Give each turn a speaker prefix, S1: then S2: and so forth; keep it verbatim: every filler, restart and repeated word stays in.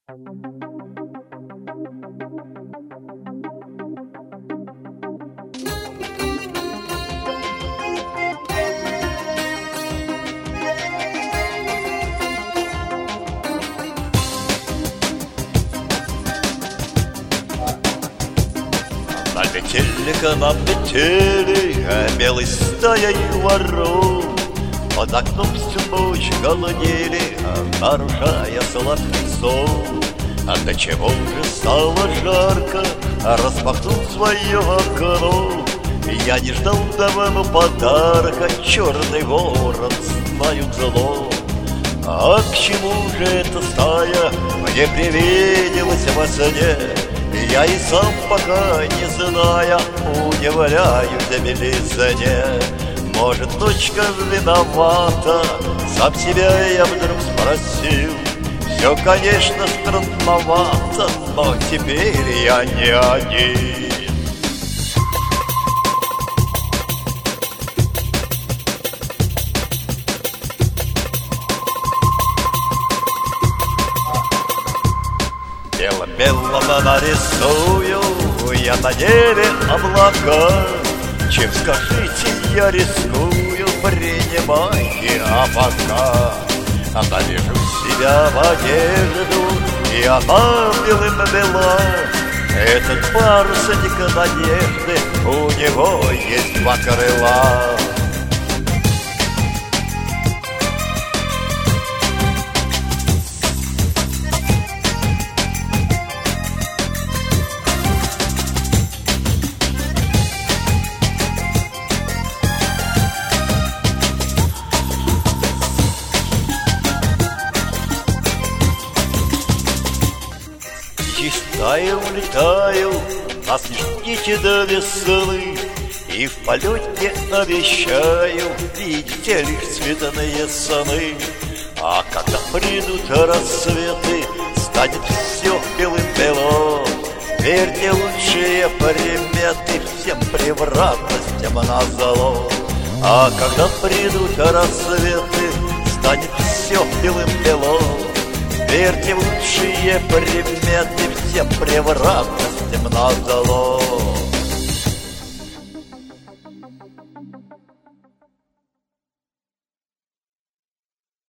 S1: Налетели к нам метели, белой стаей воров. Под окном всю ночь голодели, нарушая сладкий сон. А до чего же стало жарко, распахнул свое окно. Я не ждал давно подарка, черный ворон, знаю зло. А к чему же эта стая мне привиделась во сне? Я и сам пока не зная, удивляюсь за белизне. Может, ночка виновата, сам себя я вдруг спросил. Все, конечно, странновато, но теперь я не один. Бело-белого нарисую я на небе облака. Чем, скажите, я рискую, принимайте, а пока навяжу себя в одежду, и она белым бела. Этот парусник надежды, у него есть два крыла. Летаю, летаю, нас не ждите до весны, и в полете обещаю видите лишь цветные сны. А когда придут рассветы, станет все белым-бело. Верьте, лучшие приметы всем превратностям назло. А когда придут рассветы, станет все белым-бело. Верьте в лучшие приметы всем превратностям назло.